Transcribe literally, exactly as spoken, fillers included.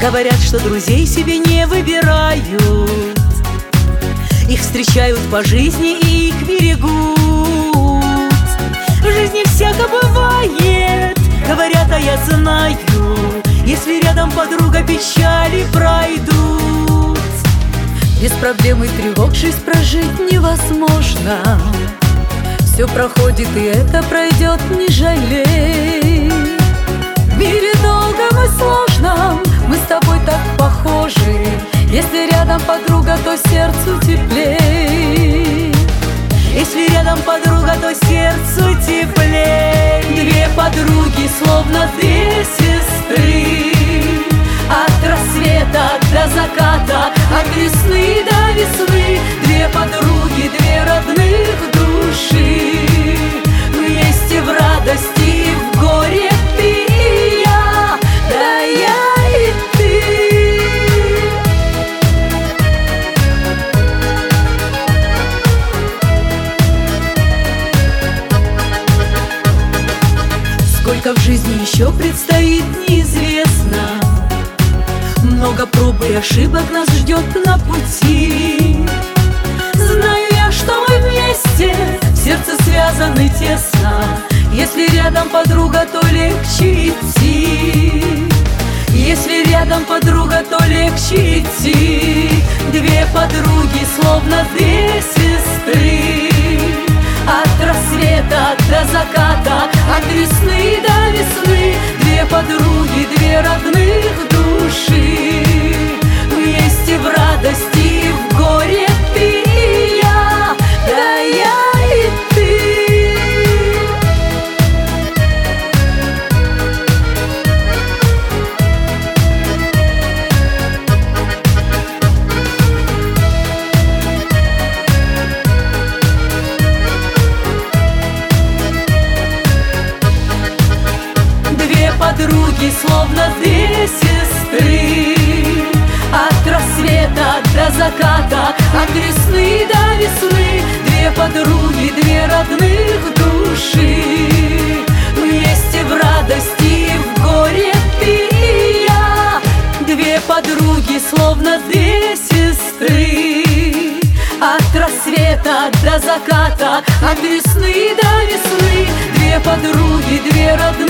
Говорят, что друзей себе не выбирают, их встречают по жизни и их берегут. В жизни всяко бывает, говорят, а я знаю, если рядом подруга, печали пройдут. Без проблем и тревог жизнь прожить невозможно. Все проходит, и это пройдет, не жалей. В мире долгом и сложном мы с тобой так похожи. Если рядом подруга, то сердцу теплей. Если рядом подруга, то сердцу теплей. Две подруги, словно две сестры, от рассвета до заката, от весны до весны. Две подруги, две родных души, вместе в радости и в горе. Ты и я, да я и ты. Сколько в жизни еще предстоит, неизвестно. Много проб и ошибок нас ждет на пути. Знаю я, что мы вместе, в сердце связаны тесно. Если рядом подруга, то легче идти. Если рядом подруга, то легче идти. Две подруги, словно две сестры, от рассвета до заката, от весны до весны. Две подруги, две родных души, вместе в радости и в горе. Ты и я, да я и ты. Две подруги, словно две сестры, от рассвета до заката, от весны до весны. Две подруги, две родных души, вместе в радости и в горе. Ты и я. Две подруги, словно две сестры, от рассвета до заката, от весны до весны. Две подруги, две родных